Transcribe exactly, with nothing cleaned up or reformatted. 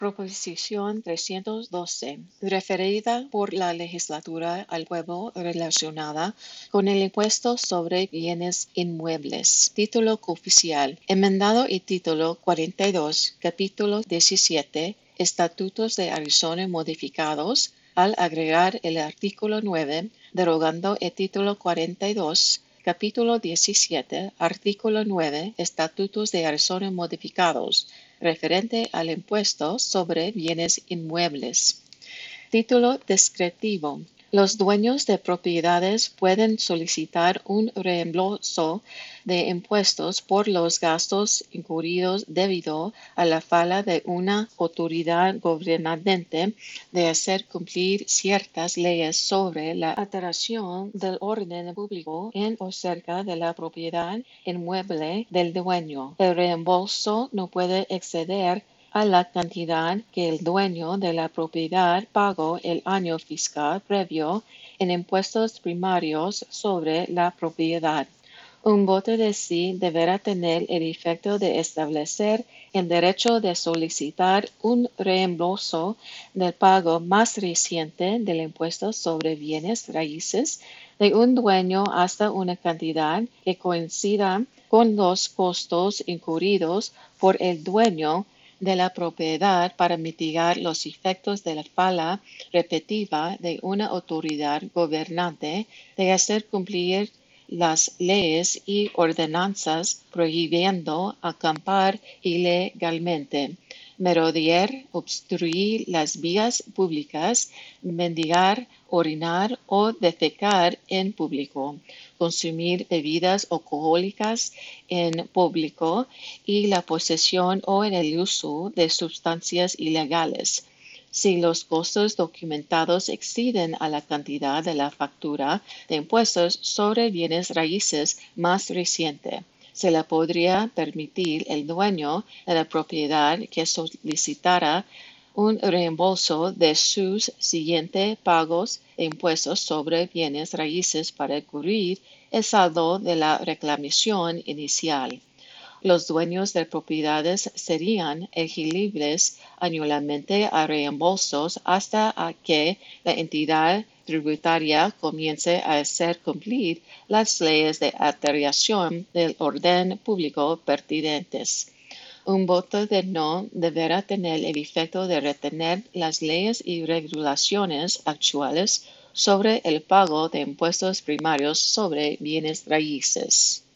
Proposición trescientos doce, referida por la legislatura al pueblo relacionada con el impuesto sobre bienes inmuebles. Título oficial. Enmendado y título cuarenta y dos, capítulo diecisiete, Estatutos de Arizona modificados, al agregar el artículo nueve, derogando el título cuarenta y dos, capítulo diecisiete, artículo nueve, Estatutos de Arizona modificados, referente al impuesto sobre bienes inmuebles. Título descriptivo. Los dueños de propiedades pueden solicitar un reembolso de impuestos por los gastos incurridos debido a la falta de una autoridad gobernante de hacer cumplir ciertas leyes sobre la alteración del orden público en o cerca de la propiedad inmueble del dueño. El reembolso no puede exceder a la cantidad que el dueño de la propiedad pagó el año fiscal previo en impuestos primarios sobre la propiedad. Un voto de sí deberá tener el efecto de establecer el derecho de solicitar un reembolso del pago más reciente del impuesto sobre bienes raíces de un dueño hasta una cantidad que coincida con los costos incurridos por el dueño de la propiedad para mitigar los efectos de la falla repetitiva de una autoridad gobernante de hacer cumplir las leyes y ordenanzas prohibiendo acampar ilegalmente, merodear, obstruir las vías públicas, mendigar, orinar o defecar en público, consumir bebidas alcohólicas en público y la posesión o en el uso de sustancias ilegales. Si los costos documentados exceden a la cantidad de la factura de impuestos sobre bienes raíces más reciente, se le podría permitir al dueño de la propiedad que solicitara un reembolso de sus siguientes pagos de impuestos sobre bienes raíces para cubrir el saldo de la reclamación inicial. Los dueños de propiedades serían elegibles anualmente a reembolsos hasta que la entidad tributaria comience a hacer cumplir las leyes de alteración del orden público pertinentes. Un voto de no deberá tener el efecto de retener las leyes y regulaciones actuales sobre el pago de impuestos primarios sobre bienes raíces.